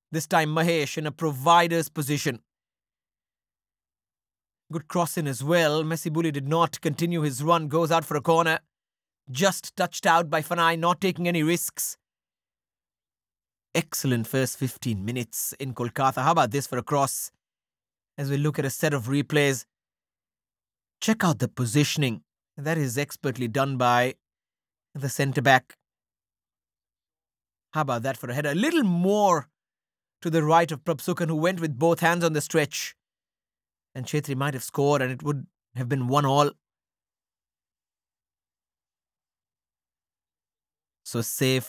This time Mahesh in a provider's position. Good cross in as well. Messi Bully did not continue his run. Goes out for a corner. Just touched out by Fanai, not taking any risks. Excellent first 15 minutes in Kolkata. How about this for a cross? As we look at a set of replays, check out the positioning. That is expertly done by the centre-back. How about that for a header? A little more to the right of Prabhsukan, who went with both hands on the stretch. And Chetri might have scored and it would have been 1-1. So safe